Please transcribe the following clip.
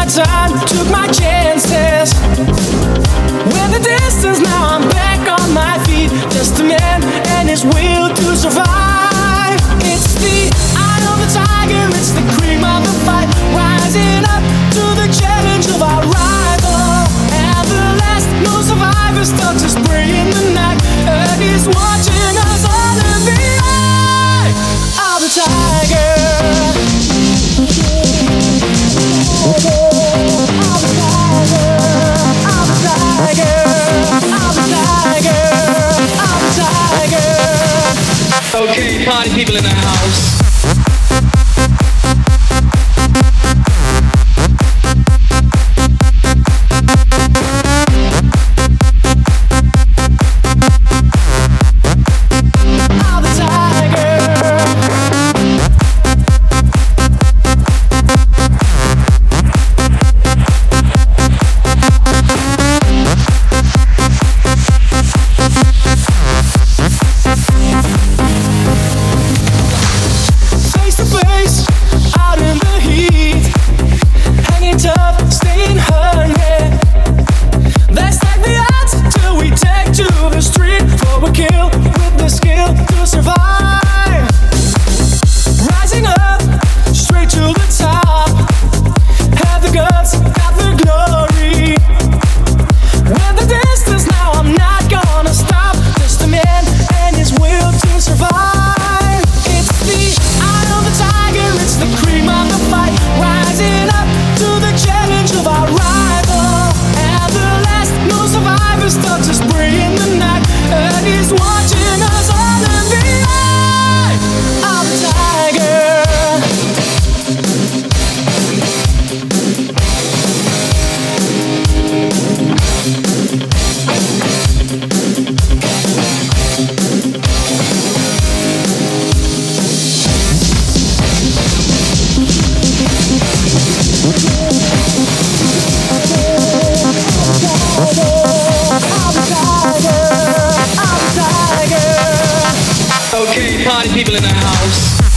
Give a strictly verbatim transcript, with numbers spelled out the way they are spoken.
time, took my chances. With the distance, now I'm back on my feet. Just a man and his will to survive. It's the eye of the tiger, it's the cream of the fight, rising up to the challenge of our rival. And the last, no survivors, start to spray in the night. Earth is watching us all in the eye of the tiger. Okay, party people in the house. Okay, party people in the house.